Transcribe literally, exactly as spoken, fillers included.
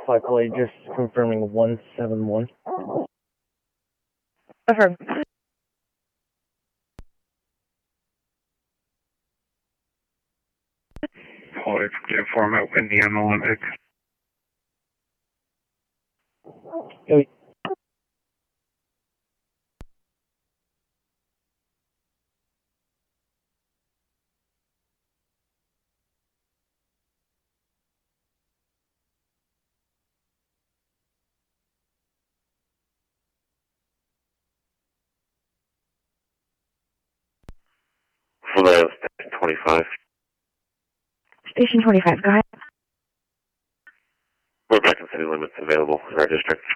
Flight Play, just confirming one seven one. Affirm. Flight format windy on Olympic. Go. Hello, Station twenty-five. Station twenty-five, go ahead. We're back in city limits available in our district.